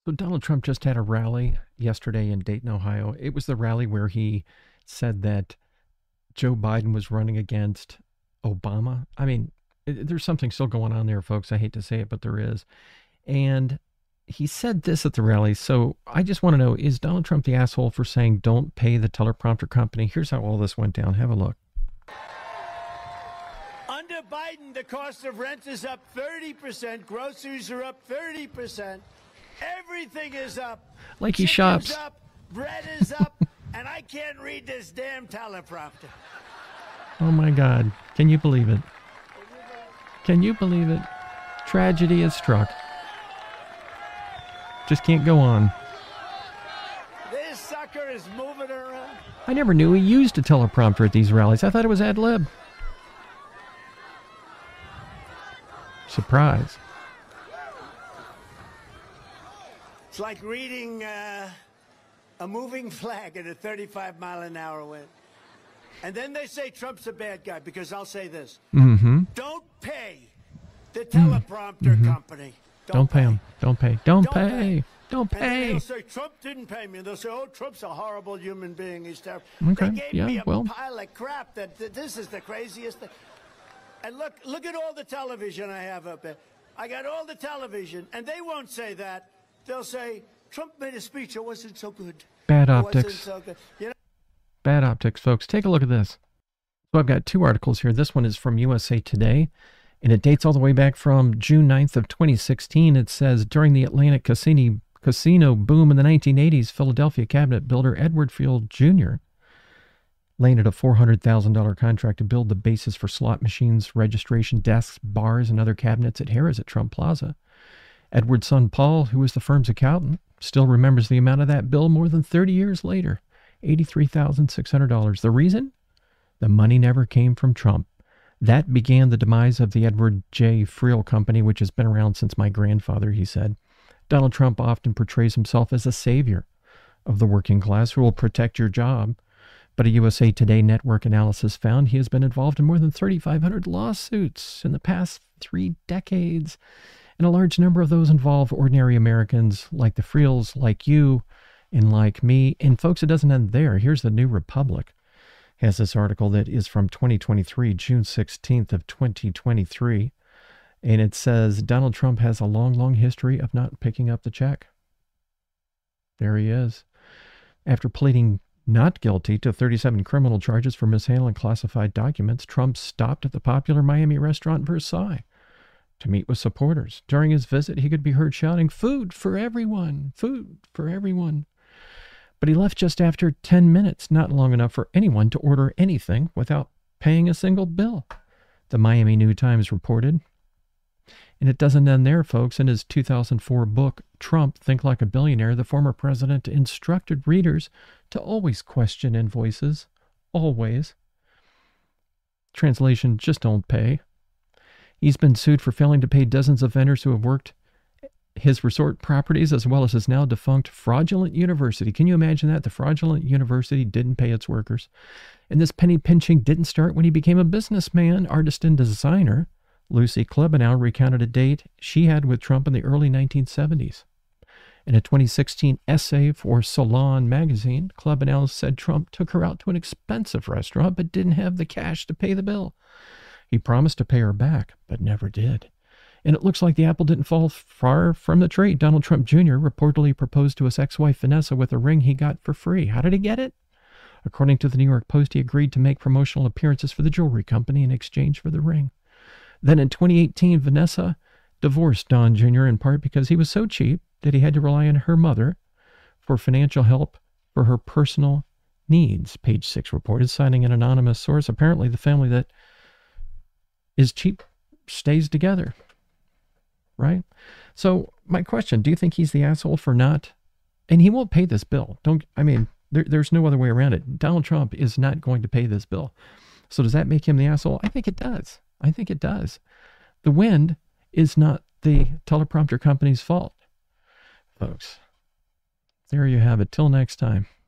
So Donald Trump just had a rally yesterday in Dayton, Ohio. It was the rally where he said that Joe Biden was running against Obama. I mean, there's something still going on there, folks. I hate to say it, but there is. And he said this at the rally. So I just want to know, is Donald Trump the asshole for saying don't pay the teleprompter company? Here's how all this went down. Have a look. Under Biden, the cost of rent is up 30%. Groceries are up 30%. Everything is up. Like he Chicken's shops. up, bread is up, and I can't read this damn teleprompter. Oh my God. Can you believe it? Can you believe it? Tragedy has struck. Just can't go on. This sucker is moving around. I never knew he used a teleprompter at these rallies. I thought it was ad lib. Surprise. It's like reading a moving flag at a 35-mile-an-hour wind. And then they say Trump's a bad guy, because I'll say this. Don't pay the teleprompter company. Don't pay him. Don't pay. Don't pay. Don't And then pay. they'll say, Trump didn't pay me. And they'll say, oh, Trump's a horrible human being. He's terrible. Okay, They gave yeah, me a well. pile of crap that this is the craziest thing. And look at all the television I have up there. I got all the television, and they won't say that. They'll say, Trump made a speech. It wasn't so good. Bad It wasn't optics. so good. You know? Bad optics, folks. Take a look at this. So I've got two articles here. This one is from USA Today, and it dates all the way back from June 9th of 2016. It says, during the Atlantic casino boom in the 1980s, Philadelphia cabinet builder Edward Field Jr. landed a $400,000 contract to build the bases for slot machines, registration desks, bars, and other cabinets at Harrah's at Trump Plaza. Edward's son Paul, who was the firm's accountant, still remembers the amount of that bill more than 30 years later, $83,600. The reason? The money never came from Trump. That began the demise of the Edward J. Friel Company, which has been around since my grandfather, he said. Donald Trump often portrays himself as a savior of the working class who will protect your job. But a USA Today network analysis found he has been involved in more than 3,500 lawsuits in the past 3 decades. And a large number of those involve ordinary Americans like the Friels, like you, and like me. And folks, it doesn't end there. Here's the New Republic. Has this article that is from 2023, June 16th of 2023. And it says, Donald Trump has a long, long history of not picking up the check. There he is. After pleading not guilty to 37 criminal charges for mishandling classified documents, Trump stopped at the popular Miami restaurant Versailles to meet with supporters. During his visit, he could be heard shouting, food for everyone, food for everyone. But he left just after 10 minutes, not long enough for anyone to order anything without paying a single bill, the Miami New Times reported. And it doesn't end there, folks. In his 2004 book, Trump, Think Like a Billionaire, the former president instructed readers to always question invoices. Always. Translation, just don't pay. He's been sued for failing to pay dozens of vendors who have worked his resort properties, as well as his now defunct fraudulent university. Can you imagine that? The fraudulent university didn't pay its workers. And this penny pinching didn't start when he became a businessman, artist, and designer. Lucy Klebanow recounted a date she had with Trump in the early 1970s. In a 2016 essay for Salon magazine, Klebanow said Trump took her out to an expensive restaurant but didn't have the cash to pay the bill. He promised to pay her back, but never did. And it looks like the apple didn't fall far from the tree. Donald Trump Jr. reportedly proposed to his ex-wife Vanessa with a ring he got for free. How did he get it? According to the New York Post, he agreed to make promotional appearances for the jewelry company in exchange for the ring. Then in 2018, Vanessa divorced Don Jr. in part because he was so cheap that he had to rely on her mother for financial help for her personal needs, Page 6 reported, citing an anonymous source. Apparently, the family that is cheap stays together. Right? So my question, do you think he's the asshole for not, and he won't pay this bill. There's no other way around it. Donald Trump is not going to pay this bill. So does that make him the asshole? I think it does. I think it does. The wind is not the teleprompter company's fault. Folks, there you have it. Till next time.